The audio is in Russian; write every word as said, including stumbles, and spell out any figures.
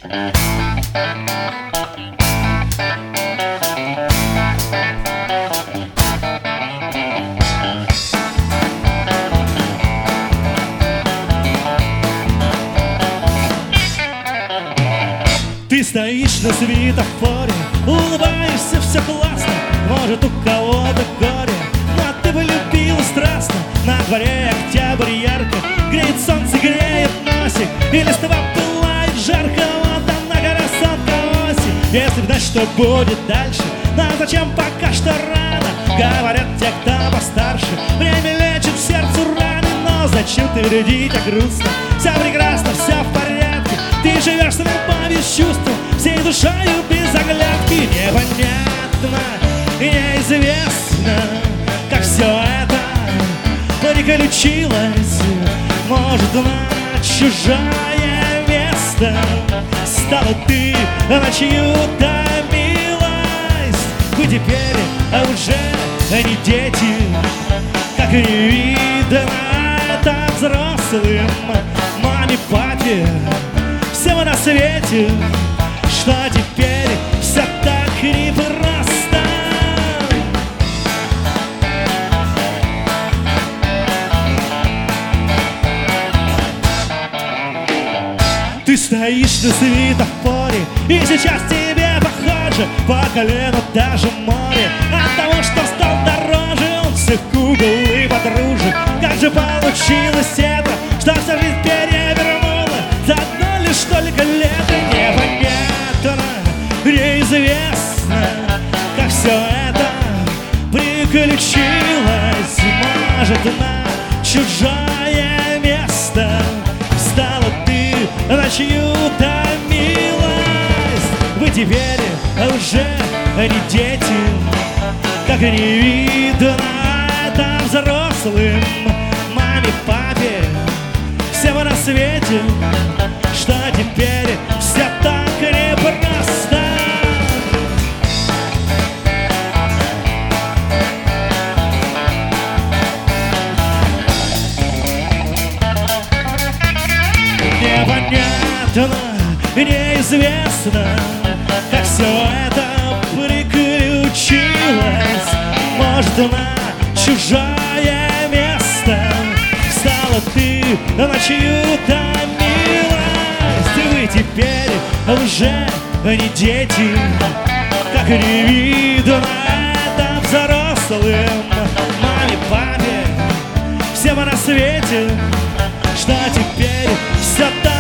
Ты стоишь на светофоре, улыбаешься, все классно. Может, у кого-то горе, но ты полюбила страстно. На дворе октябрь ярко, греет солнце, греет носик, и листва пылает жарко, вот она красотка осень. Если б знать, что будет дальше, но зачем пока что рано? Говорят те, кто постарше, время лечит сердцу раны. Но зачем ты вредить, а грустно? Все прекрасно, все в порядке. Ты живешь с любовью, с чувством, всей душою без оглядки. Непонятно, неизвестно, как все это приключилось. Может, на чужое место стала ты на чью-то милость. Вы теперь уже не дети, как не видно это взрослым маме, папе, всем на свете, что теперь все так непросто. Ты стоишь на светофоре, и сейчас тебе похоже по колено даже море. От того, что стал дороже он всех кукол и подружек. Как же получилось это, что вся жизнь перевернула за одно лишь только лето? Непонятно, неизвестно, как все это приключилось. Может, на чужое место стала ты на чью-то милость. Вы теперь уже не дети, как не видно это взрослым маме, папе, всем на свете, что теперь все так непросто. Непонятно, неизвестно, как все это приключилось. Может, на чужое место стала ты на чью-то милость. Вы теперь уже не дети, как не видно это взрослым маме, папе, всем на свете, что теперь все так